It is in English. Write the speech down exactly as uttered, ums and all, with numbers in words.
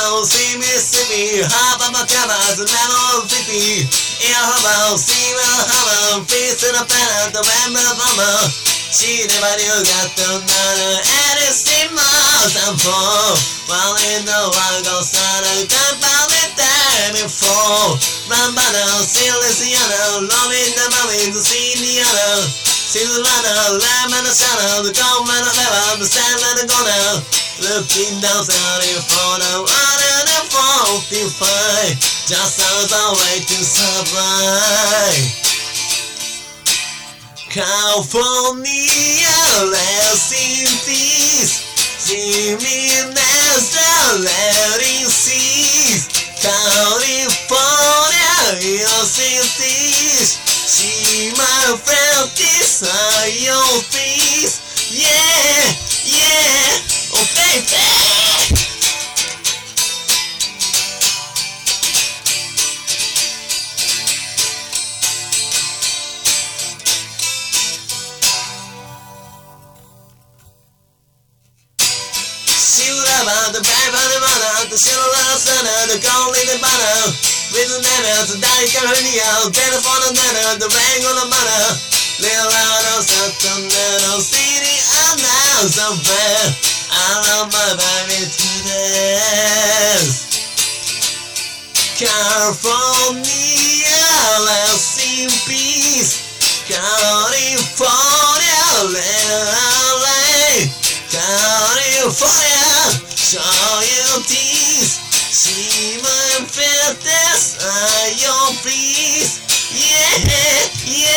Hello, see me, see me, hop on my covers, level fifty. In a hobo, see me, hobo, face in a pen, the ramble bomber. She never knew got to know anything more than four. While in the world goes on a compound with time before. Run banner, serious yellow, loving the moment to see the other. See the runner, lamb and the shadow, the gold man of ever, the sand and the corner. Looking down thirty-four, the one and the forty-five. Just as a way to survive. California, rest in peace. Jimmy Nestor, let it cease. California, your cities. She my friend, desire your peace. Yeah, yeah, oh baby. The back of the mother, the silver sun, the gold in the banner. With the never, the die Carolina, telephone and letter, the ring on the mother. Leonardo Santanero City, and now somewhere. I love my baby to death. California, rest in peace. California, L A. California, show your teeth. See my feel this, I your please. Yeah, yeah.